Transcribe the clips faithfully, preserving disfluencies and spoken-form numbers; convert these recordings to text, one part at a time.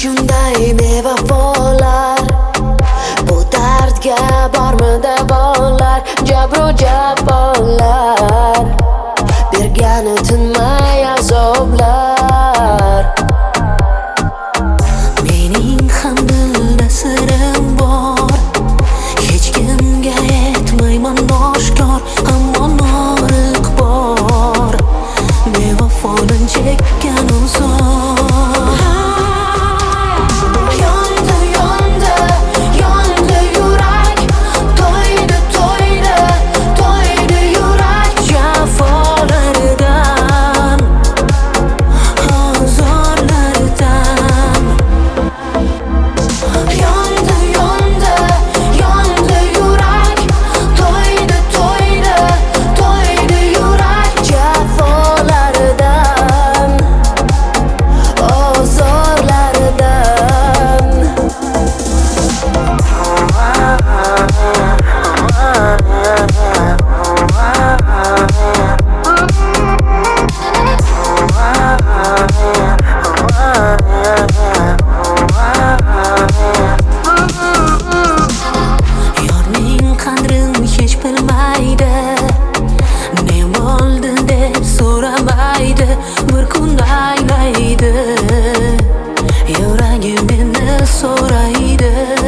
shunday bevafolar, bu dardga bormi davolar? Jabru jafolar bergani tinmay azoblar. Mening ham dilda sirim bor, hech kimga aytmayman oshkor, ammo noriq bor bevafodan chekkanim zor. Bir kun aylaydi, yuragim meni so'raydi.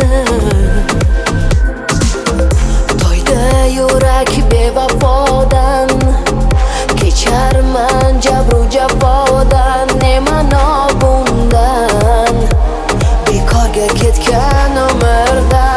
To'ydi yurak bevafodan, kecharman jabru jafodan. Ne ma'no bundan, bekorga ketgan umrdan.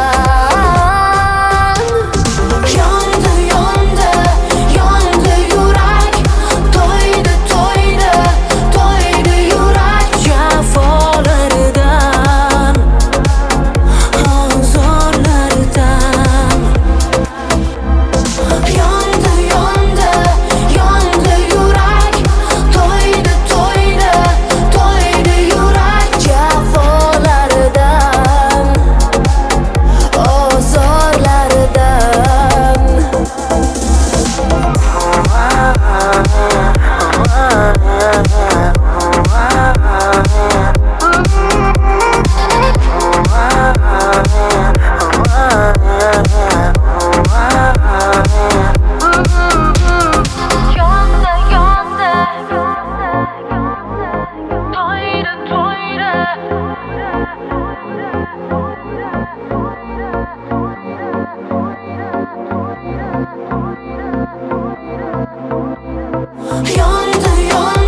Yonda, yonda